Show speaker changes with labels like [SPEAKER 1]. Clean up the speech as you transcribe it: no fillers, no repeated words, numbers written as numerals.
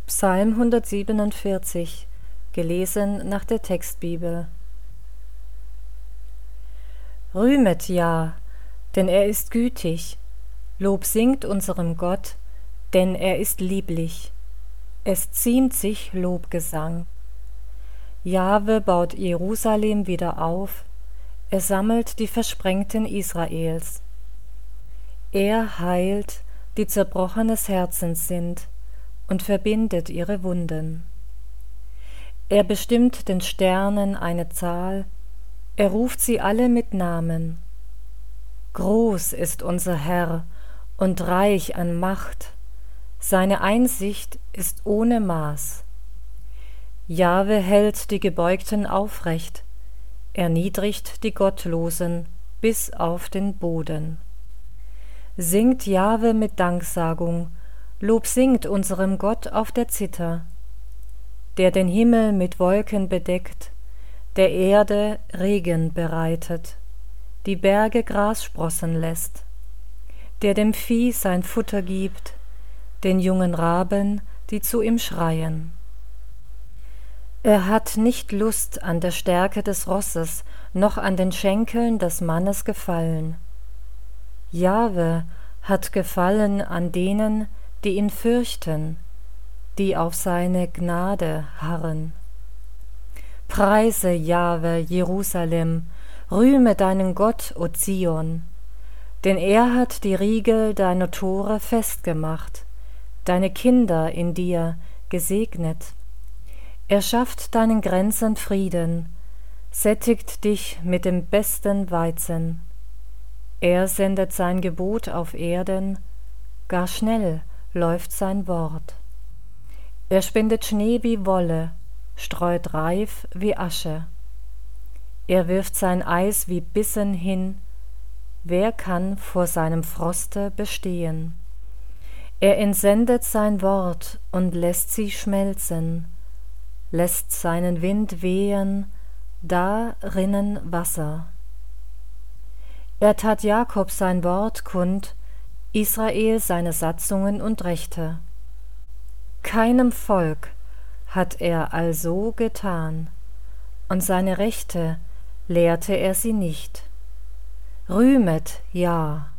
[SPEAKER 1] Psalm 147, gelesen nach der Textbibel. Rühmet ja, denn er ist gütig. Lob singt unserem Gott, denn er ist lieblich. Es ziemt sich Lobgesang. Jahwe baut Jerusalem wieder auf, er sammelt die Versprengten Israels. Er heilt, die zerbrochenes Herzens sind, und verbindet ihre Wunden. Er bestimmt den Sternen eine Zahl, er ruft sie alle mit Namen. Groß ist unser Herr und reich an Macht, seine Einsicht ist ohne Maß. Jahwe hält die Gebeugten aufrecht, erniedrigt die Gottlosen bis auf den Boden. Singt Jahwe mit Danksagung, Lob singt unserem Gott auf der Zither, der den Himmel mit Wolken bedeckt, der Erde Regen bereitet, die Berge Gras sprossen lässt, der dem Vieh sein Futter gibt, den jungen Raben, die zu ihm schreien. Er hat nicht Lust an der Stärke des Rosses, noch an den Schenkeln des Mannes gefallen. Jahwe hat Gefallen an denen, die ihn fürchten, die auf seine Gnade harren. Preise Jahwe Jerusalem, rühme deinen Gott, o Zion, denn er hat die Riegel deiner Tore festgemacht, deine Kinder in dir gesegnet. Er schafft deinen Grenzen Frieden, sättigt dich mit dem besten Weizen. Er sendet sein Gebot auf Erden, gar schnell läuft sein Wort. Er spendet Schnee wie Wolle, streut Reif wie Asche. Er wirft sein Eis wie Bissen hin, wer kann vor seinem Froste bestehen? Er entsendet sein Wort und lässt sie schmelzen, lässt seinen Wind wehen, da rinnen Wasser. Er tat Jakob sein Wort kund, Israel seine Satzungen und Rechte. Keinem Volk hat er also getan, und seine Rechte lehrte er sie nicht. Rühmet, ja.